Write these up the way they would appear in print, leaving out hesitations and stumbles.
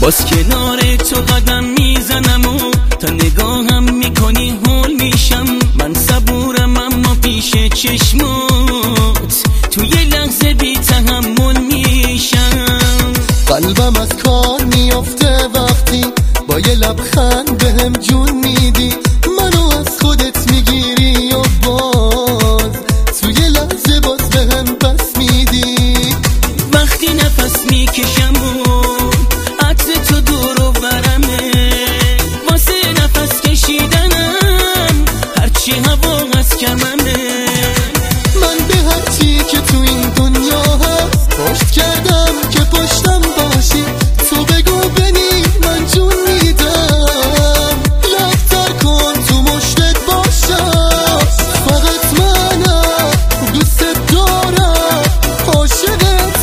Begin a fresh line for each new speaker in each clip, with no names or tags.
باز کنار تو قدم میزنم و تا نگاهم میکنی هول میشم. من صبورم اما پیش چشمات تو یه لحظه بی تحمل میشم.
قلبم از کار میافته وقتی با یه لبخند بهم جون میدی. منو از خودت میگیری و باز تو یه لحظه باز بهم پس میدی.
وقتی نفس میکشم و عطر تو دور و برمه، واسه نفس کشیدنم هرچی هوا از کممه.
من به هرچی که تو این دنیا هست پشت کردم که پشتم باشی. تو بگو بنی من جون میدم، لبتر کن تو مشتت باشم. فقط منم دوست دارم عاشقتم.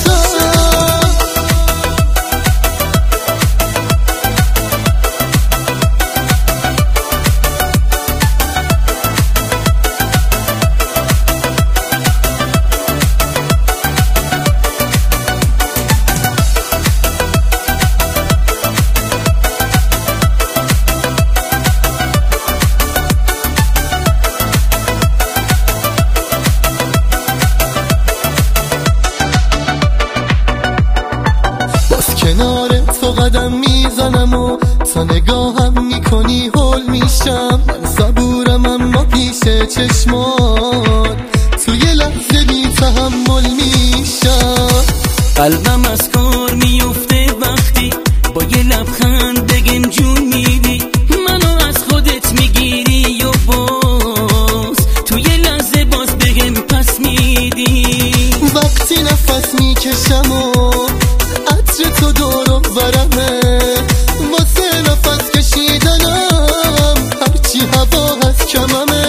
کنار تو قدم میزنم و تا نگاهم میکنی هول میشم. من صبورم اما پیش چشمات تو یه لحظه بی تحمل میشم.
قلبم از کار میفته وقتی با یه لبخند بگم جون میدی. منو از خودت میگیری و باز تو یه لحظه باز بگم پس میدی.
وقتی نفس میکشم و عطر تو دور و برمه، واسه نفس کشیدنم هرچی هوا هست کممه.